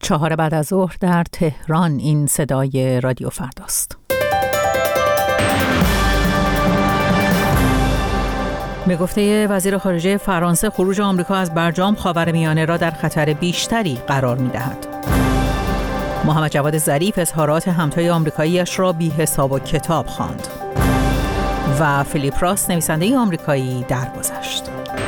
4 بعد از ظهر در تهران. این صدای رادیو فرداست. به گفته وزیر خارجه فرانسه، خروج آمریکا از برجام خاورمیانه را در خطر بیشتری قرار می‌دهد. محمد جواد ظریف اظهارات همتای آمریکایی‌اش را بی‌حساب و کتاب خواند و فیلیپ راس نویسنده آمریکایی درگذشت.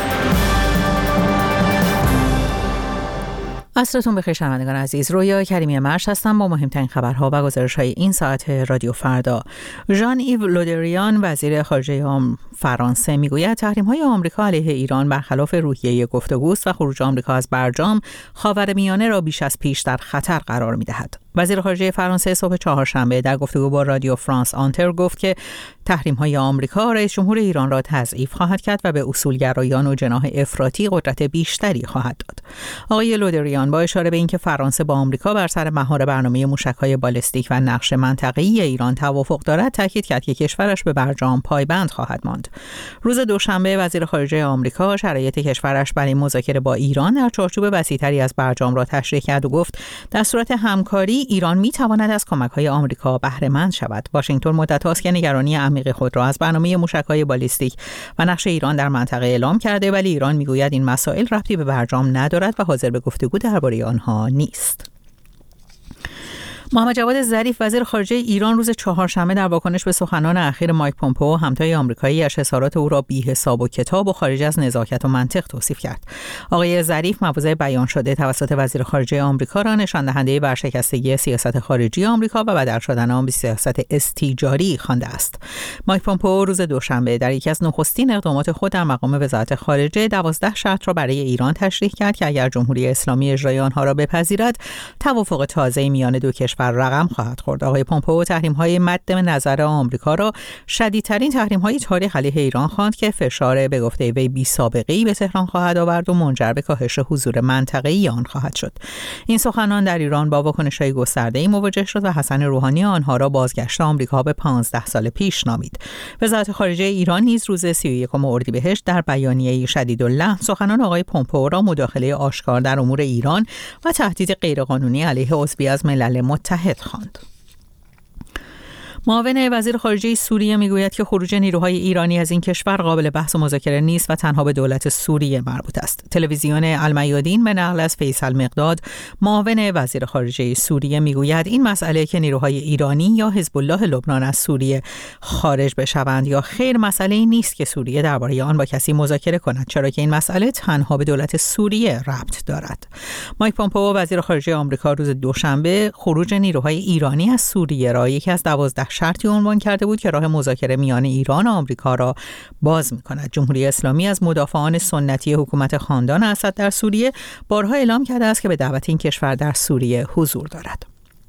عصرتون بخیر شنوندگان عزیز. رویا کریمی مرش هستم با مهمترین خبرها و گزارش‌های این ساعت رادیو فردا. ژان ایو لودریان وزیر خارجه فرانسه میگوید تحریم‌های آمریکا علیه ایران برخلاف روحیه گفتگوست و خروج آمریکا از برجام خاورمیانه را بیش از پیش در خطر قرار می‌دهد. وزیر خارجه فرانسه صبح چهارشنبه در گفتگو با رادیو فرانس آنتر گفت که تحریم‌های آمریکا رئیس جمهور ایران را تضعیف خواهد کرد و به اصولگرایان و جناح افراطی قدرت بیشتری خواهد داد. آقای لودریان با اشاره به اینکه فرانسه با آمریکا بر سر مهار برنامه موشک‌های بالستیک و نقش منطقه‌ای ایران توافق دارد، تاکید کرد که کشورش به برجام پایبند خواهد ماند. روز دوشنبه وزیر خارجه آمریکا شرایط کشورش برای مذاکره با ایران در چارچوب وسیع‌تری از برجام را تشریح کرد و گفت در صورت همکاری ایران می‌تواند از کمک‌های آمریکا بهره مند شود. واشنگتن مدت‌هاست که نگرانی عمیق خود را از برنامه موشک‌های بالستیک و نقش ایران در منطقه اعلام کرده، ولی ایران می‌گوید این مسائل ربطی به برجام ندارد و حاضر به گفتگو درباره آنها نیست. محمد جواد ظریف وزیر خارجه ایران روز چهارشنبه در واکنش به سخنان اخیر مایک پومپئو همتای آمریکایی‌اش اظهارات او را بی‌حساب و کتاب و خارج از نزاکت و منطق توصیف کرد. آقای ظریف مواضع بیان شده توسط وزیر خارجه آمریکا را نشان دهنده ورشکستگی سیاست خارجی آمریکا و بدل شدن آن به سیاست استیجاری خوانده است. مایک پومپئو روز دوشنبه در یکی از نخستین اقدامات خود در مقام وزارت خارجه 12 شرط را برای ایران تشریح کرد که اگر جمهوری اسلامی اجرای آنها را بپذیرد، توافق تازه‌ای میان دو کشور رقم خواهد خورد. آقای پومپئو تحریم‌های مد نظر آمریکا را شدیدترین تحریم‌های تاریخ علیه ایران خواند که فشار به گفته وی بی‌سابقه‌ای به تهران خواهد آورد و منجر به کاهش حضور منطقه‌ای آن خواهد شد. این سخنان در ایران با واکنش‌های گسترده‌ای مواجه شد و حسن روحانی آنها را بازگشت آمریکا به 15 سال پیش نامید. وزارت خارجه ایران نیز روز 31 اردیبهشت در بیانیه‌ای شدیداللحن سخنان آقای پومپئو را مداخله آشکار در امور ایران و تهدید غیرقانونی علیه عضوی از ملل متحد خواند. معاون وزیر خارجه سوریه میگوید که خروج نیروهای ایرانی از این کشور قابل بحث و مذاکره نیست و تنها به دولت سوریه مربوط است. تلویزیون المیادین به نقل از فیصل مقداد معاون وزیر خارجه سوریه میگوید این مسئله که نیروهای ایرانی یا حزب الله لبنان از سوریه خارج بشوند یا خیر مسئله نیست که سوریه درباره آن با کسی مذاکره کند، چرا که این مسئله تنها به دولت سوریه ربط دارد. مایک پومپئو وزیر خارجه آمریکا روز دوشنبه خروج نیروهای ایرانی از سوریه را یکی از 12 شرطی عنوان کرده بود که راه مذاکره میان ایران و آمریکا را باز می‌کند. جمهوری اسلامی از مدافعان سنتی حکومت خاندان اسد در سوریه بارها اعلام کرده است که به دعوت این کشور در سوریه حضور دارد.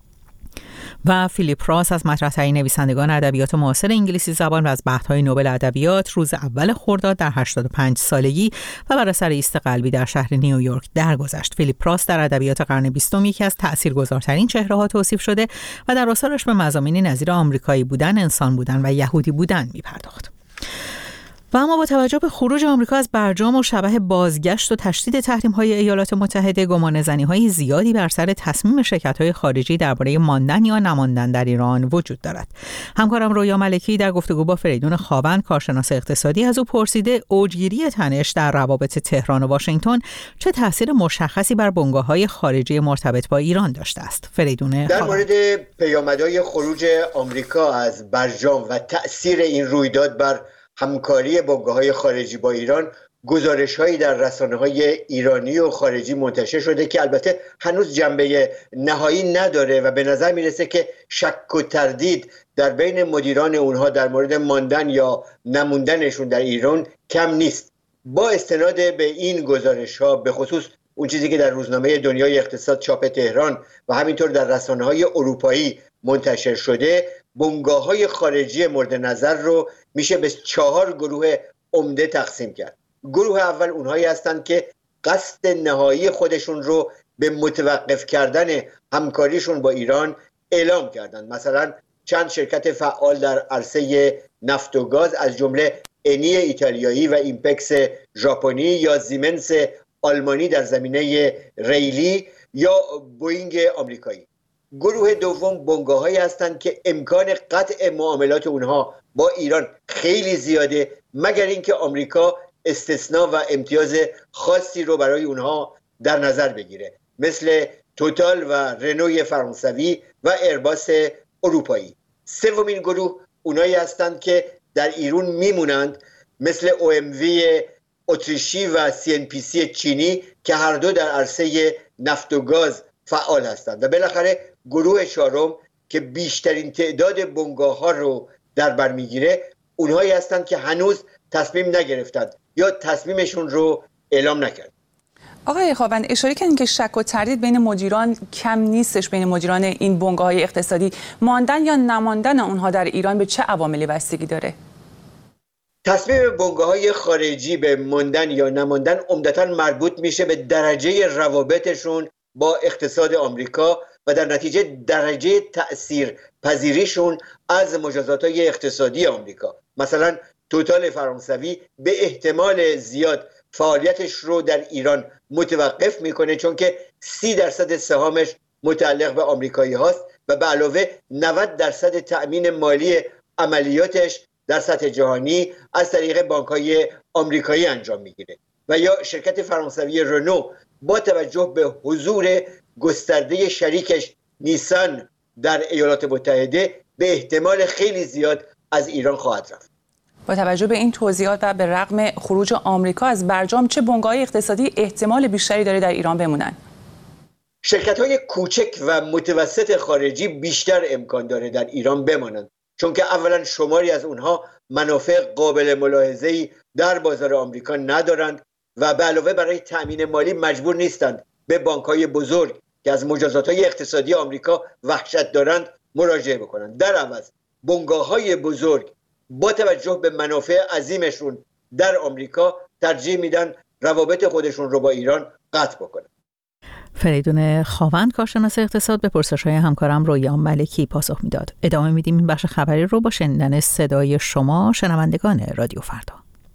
و فیلیپ راس از مطرح‌ترین نویسندگان ادبیات معاصر انگلیسی زبان و از بحث‌های نوبل ادبیات روز اول خرداد در 85 سالگی و بر اثر ایست قلبی در شهر نیویورک درگذشت. فیلیپ راس در ادبیات قرن 20 یکی از تأثیرگذارترین چهره‌ها توصیف شده و در آثارش به مضامینی نظیر آمریکایی بودن، انسان بودن و یهودی بودن می‌پرداخت. و اما با توجه به خروج آمریکا از برجام و شبح بازگشت و تشدید تحریم‌های ایالات متحده، گمانه‌زنی‌های زیادی بر سر تصمیم شرکت‌های خارجی درباره ماندن یا نماندن در ایران وجود دارد. همکارم رویا ملکی در گفتگو با فریدون خاوند کارشناس اقتصادی از او پرسیده اوجگیری تنش در روابط تهران و واشنگتن چه تأثیر مشخصی بر بنگاه‌های خارجی مرتبط با ایران داشته است. فریدون در مورد پیامدهای خروج آمریکا از برجام و تأثیر این رویداد بر همکاری بنگاه‌های خارجی با ایران، گزارش‌هایی در رسانه‌های ایرانی و خارجی منتشر شده که البته هنوز جنبه نهایی نداره و به نظر میرسه که شک و تردید در بین مدیران اونها در مورد ماندن یا نموندنشون در ایران کم نیست. با استناد به این گزارش‌ها، به خصوص اون چیزی که در روزنامه دنیای اقتصاد چاپ تهران و همینطور در رسانه‌های اروپایی منتشر شده، بنگاه‌های خارجی مورد نظر رو میشه به 4 گروه عمده تقسیم کرد. گروه اول اونهایی هستند که قصد نهایی خودشون رو به متوقف کردن همکاریشون با ایران اعلام کردند. مثلا چند شرکت فعال در عرصه نفت و گاز از جمله انی ایتالیایی و ایمپکس ژاپنی یا زیمنس آلمانی در زمینه ریلی یا بوئینگ آمریکایی. گروه دوم بنگاه‌هایی هستند که امکان قطع معاملات اونها با ایران خیلی زیاده، مگر اینکه آمریکا استثناء و امتیاز خاصی رو برای اونها در نظر بگیره، مثل توتال و رنوی فرانسوی و ایرباس اروپایی. سومین گروه اونایی هستند که در ایران میمونند، مثل OMV اتریشی و CNPC چینی که هر دو در عرصه نفت و گاز فعال هستند. و بالاخره گروه چهارم که بیشترین تعداد بنگاه‌ها رو در بر میگیره، اونهایی هستند که هنوز تصمیم نگرفتند یا تصمیمشون رو اعلام نکرد. آقای خاوند اشاره کردین که شک و تردید بین مدیران کم نیستش، بین مدیران این بنگاه‌های اقتصادی. ماندن یا نماندن اونها در ایران به چه عواملی بستگی داره؟ تصمیم بنگاه‌های خارجی به ماندن یا نماندن عمدتاً مربوط میشه به درجه روابطشون با اقتصاد آمریکا و در نتیجه درجه تأثیر پذیریشون از مجازات‌های اقتصادی آمریکا. مثلا توتال فرانسوی به احتمال زیاد فعالیتش رو در ایران متوقف میکنه، چون که 30% سهامش متعلق به آمریکایی هاست و به علاوه 90% تأمین مالی عملیاتش در سطح جهانی از طریق بانک‌های آمریکایی انجام میگیره. و یا شرکت فرانسوی رنو با توجه به حضور گسترده شریکش نیسان در ایالات متحده به احتمال خیلی زیاد از ایران خواهد رفت. با توجه به این توضیحات و به رغم خروج آمریکا از برجام، چه بنگاه‌های اقتصادی احتمال بیشتری داره در ایران بمونن؟ شرکت‌های کوچک و متوسط خارجی بیشتر امکان داره در ایران بمانند، چون که اولا شماری از اونها منافع قابل ملاحظه‌ای در بازار آمریکا ندارند و به علاوه برای تأمین مالی مجبور نیستند به بانک‌های بزرگ که از مجازات‌های اقتصادی آمریکا وحشت دارند مراجعه بکنند. در عوض بنگاه‌های بزرگ با توجه به منافع عظیمشون در آمریکا ترجیح میدن روابط خودشون رو با ایران قطع بکنن. فریدون خاوند، کارشناس اقتصاد، به پرسش‌های همکارم رویا ملکی پاسخ میداد. ادامه میدیم این بخش خبری رو با شنیدن صدای شما شنوندگان رادیو فردا.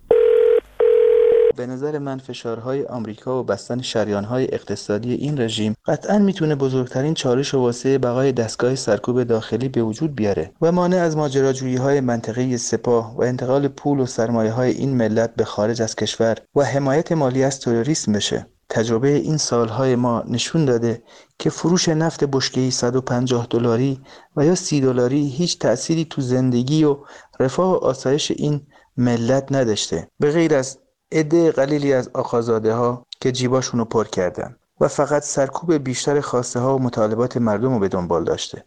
به نظر من فشارهای آمریکا و بستن شریانهای اقتصادی این رژیم قطعاً میتونه بزرگترین چالش واسه بقای دستگاه سرکوب داخلی به وجود بیاره و مانع از ماجراجویی‌های منطقه‌ای سپاه و انتقال پول و سرمایه‌های این ملت به خارج از کشور و حمایت مالی از تروریسم بشه. تجربه این سالهای ما نشون داده که فروش نفت بشکه‌ای $150 و یا $30 هیچ تأثیری تو زندگی و رفاه و آسایش این ملت نداشته، به غیر از عده قلیلی از آقازاده‌ها که جیباشونو پر کردن و فقط سرکوب بیشتر خواسته ها و مطالبات مردم رو به دنبال داشته.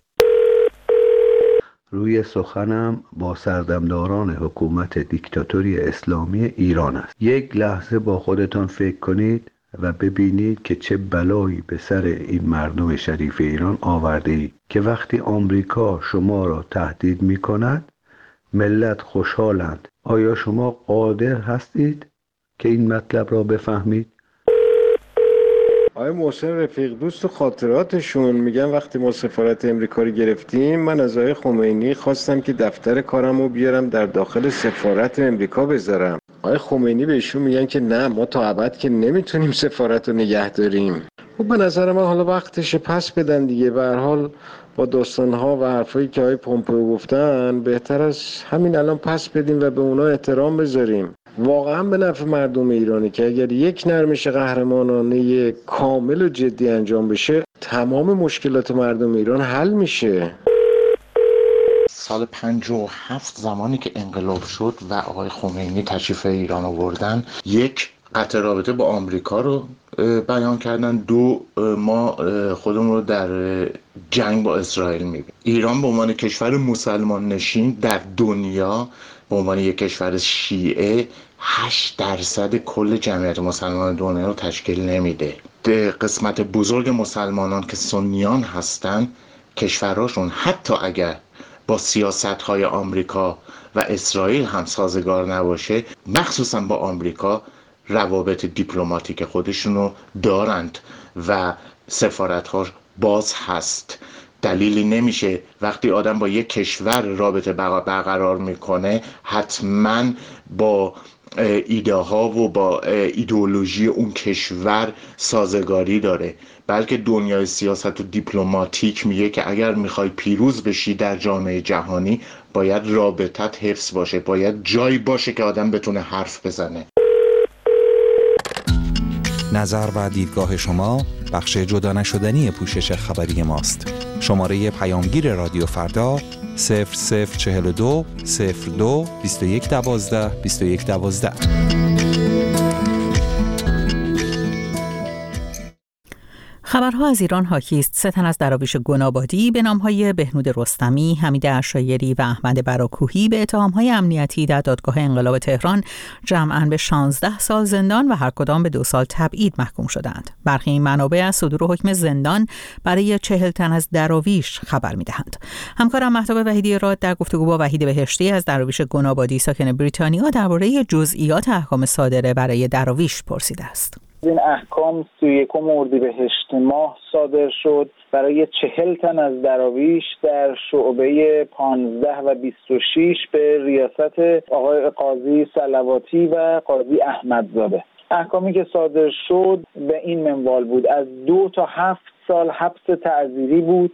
روی سخنم با سردمداران حکومت دیکتاتوری اسلامی ایران است. یک لحظه با خودتان فکر کنید و ببینید که چه بلایی به سر این مردم شریف ایران آورده اید که وقتی آمریکا شما را تهدید می کند ملت خوشحالند. آیا شما قادر هستید که این مطلب را بفهمید؟ آقای محسن رفیق دوست و خاطراتشون میگن وقتی ما سفارت امریکا رو گرفتیم من از آقای خمینی خواستم که دفتر کارم رو بیارم در داخل سفارت امریکا بذارم. آقای خمینی بهشون میگن که نه، ما تا ابد که نمیتونیم سفارت رو نگه داریم. خب به نظر من حالا وقتش پس بدن دیگه. به هر حال با داستان‌ها و حرفایی که آقای پومپئو گفتن بهتر از همین الان پس بدیم و به اونا احترام بذاریم. واقعا به نفع مردم ایرانی که اگر یک نرمش قهرمانانه کامل و جدی انجام بشه تمام مشکلات مردم ایران حل میشه. سال 57 زمانی که انقلاب شد و آقای خمینی تشریف ایران آوردن، یک قطع رابطه با آمریکا رو بیان کردن، دو ما خودمون رو در جنگ با اسرائیل میبینیم. ایران به عنوان کشور مسلمان نشین در دنیا به عنوان یک کشور شیعه 8% کل جمعیت مسلمان دنیا رو تشکیل نمیده. قسمت بزرگ مسلمانان که سنیان هستن کشورهاشون حتی اگر با سیاست‌های آمریکا و اسرائیل هم سازگار نباشه، مخصوصا با آمریکا روابط دیپلماتیک خودشونو دارند و سفارت‌ها باز هست. دلیلی نمیشه وقتی آدم با یک کشور رابطه برقرار میکنه حتما با ایده ها و با ایدئولوژی اون کشور سازگاری داره، بلکه دنیای سیاست و دیپلماتیک میگه که اگر میخوای پیروز بشی در جامعه جهانی باید رابطت حفظ باشه، باید جایی باشه که آدم بتونه حرف بزنه. نظر و دیدگاه شما بخش جدا نشدنی پوشش خبری ماست. شماره پیامگیر رادیو فردا 0042 02 21 12 21 12. خبرها از ایران حاکی است. 3 تن از دراویش گنابادی به نام‌های بهنود رستمی، حمید اشایری و احمد براکوهی به اتهام‌های امنیتی در دادگاه انقلاب تهران جمعاً به 16 سال زندان و هر کدام به 2 سال تبعید محکوم شدند. برخی این منابع از صدور حکم زندان برای 40 تن از دراویش خبر می‌دهند. همکارم مهتاب وحیدی راد در گفتگو با وحید بهشتی از دراویش گنابادی ساکن بریتانیا درباره جزئیات احکام صادره برای دراویش پرسیده است. این احکام 31 اردیبهشت ماه صادر شد برای 40 تن از دراویش در شعبه 15 و 26 به ریاست آقای قاضی صلواتی و قاضی احمدزاده. احکامی که صادر شد به این منوال بود: از 2 تا 7 سال حبس تعزیری بود،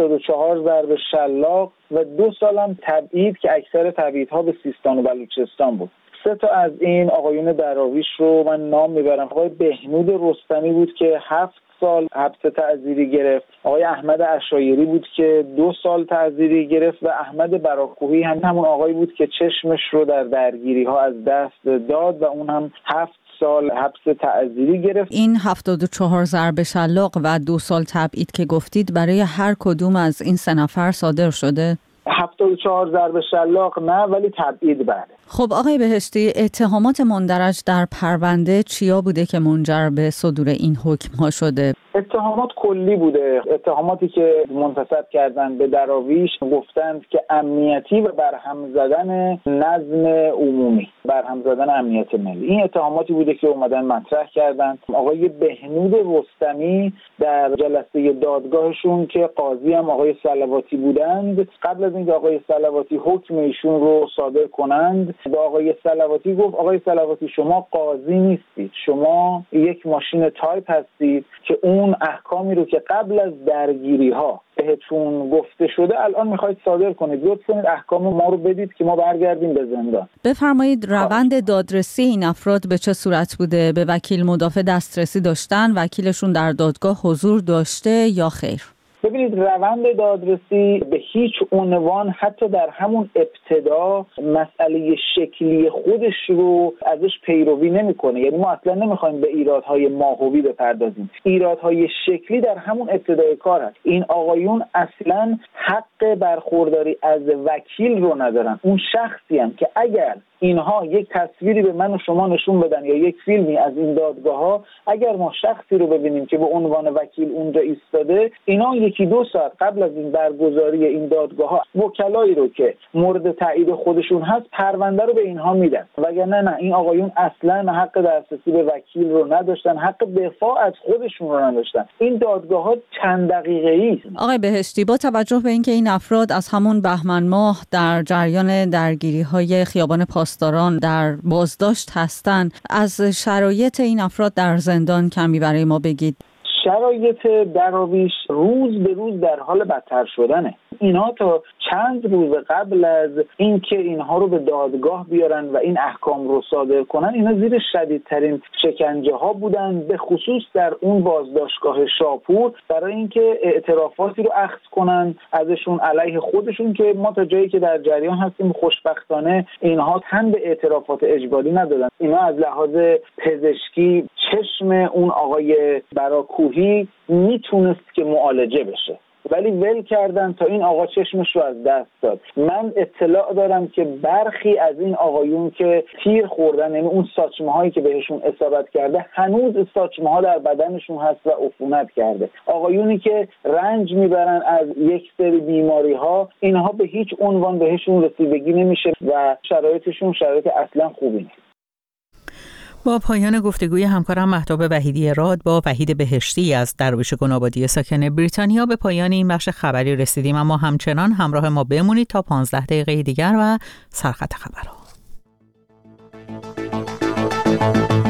74 ضرب شلاق و 2 سال هم تبعید که اکثر تبعیدها به سیستان و بلوچستان بود. 3 تا از این آقایون دراویش رو من نام میبرم. آقای بهنود رستمی بود که 7 سال حبس تعزیری گرفت، آقای احمد اشایری بود که 2 سال تعزیری گرفت و احمد براکوهی همون آقایی بود که چشمش رو در درگیری ها از دست داد و اون هم 7 سال حبس تعزیری گرفت. این 74 ضرب شلاق و 2 سال تبعید که گفتید برای هر کدوم از این 3 نفر صادر شده؟ 74 ضرب شلاق نه، ولی تبعید بله. خب آقای بهشتی، اتهامات مندرج در پرونده چیا بوده که منجر به صدور این حکم ها شده؟ اتهامات کلی بوده. اتهاماتی که منتسب کردن به دراویش گفتند که امنیتی و برهم زدن نظم عمومی، برهم زدن امنیت ملی. این اتهاماتی بوده که اومدن مطرح کردند. آقای بهنود رستمی در جلسه دادگاهشون که قاضی هم آقای صلواتی بودند، قبل از اینکه آقای صلواتی حکم ایشون رو صادر کنند با آقای صلواتی گفت: آقای صلواتی شما قاضی نیستید، شما یک ماشین تایپ هستید که اون احکامی رو که قبل از درگیری ها بهتون گفته شده الان میخواید صادر کنید، لطف کنید احکام ما رو بدید که ما برگردیم به زندان. بفرمایید روند دادرسی این افراد به چه صورت بوده؟ به وکیل مدافع دسترسی داشتن؟ وکیلشون در دادگاه حضور داشته یا خیر؟ ببینید، روند دادرسی به هیچ عنوان حتی در همون ابتدا مسئله شکلی خودش رو ازش پیروی نمیکنه. یعنی ما اصلا نمیخوایم به ایرادهای ماهوی بپردازیم. ایرادهای شکلی در همون ابتدای کار هست. این آقایون اصلا حق برخورداری از وکیل رو ندارن. اون شخصی هم که اگر اینها یک تصویری به من و شما نشون بدن یا یک فیلمی از این دادگاه ها، اگر ما شخصی رو ببینیم که به عنوان وکیل اونجا ایستاده، اینا 1-2 ساعت قبل از این برگزاری این دادگاه ها وکلایی رو که مورد تایید خودشون هست پرونده رو به اینها میدن. وگرنه نه، این آقایون اصلا حق دسترسی به وکیل رو نداشتن، حق دفاع از خودشون رو نداشتن. این دادگاه ها چند دقیقه‌ای است. آقای بهشتی، با توجه به اینکه این افراد از همون بهمن ماه در جریان درگیری‌های خیابان پاسداران در بازداشت هستند، از شرایط این افراد در زندان کمی برای ما بگید. شرایط دراویش روز به روز در حال بدتر شدنه. اینها تا چند روز قبل از اینکه اینها رو به دادگاه بیارن و این احکام رو صادر کنن، اینا زیر شدیدترین شکنجه ها بودن، به خصوص در اون بازداشتگاه شاپور، برای اینکه اعترافاتی رو اخذ کنن ازشون علیه خودشون که ما تا جایی که در جریان هستیم خوشبختانه اینها هم به اعترافات اجباری ندادن. اینا از لحاظ پزشکی چشم اون آقای براکوهی میتونست که معالجه بشه، ولی ول کردن تا این آقا چشمش رو از دست داد. من اطلاع دارم که برخی از این آقایون که تیر خوردن، یعنی اون ساچمه هایی که بهشون اصابت کرده، هنوز ساچمه ها در بدنشون هست و عفونت کرده. آقایونی که رنج میبرن از یک سری بیماری ها، اینها به هیچ عنوان بهشون رسیدگی نمیشه و شرایطشون شرایط اصلا خوبی نیست. با پایان گفتگوی همکارم مهتاب وحیدی راد با وحید بهشتی از درویش گنابادی ساکن بریتانیا به پایان این بخش خبری رسیدیم، اما همچنان همراه ما بمونید تا 15 دقیقه دیگر و سرخط خبرها.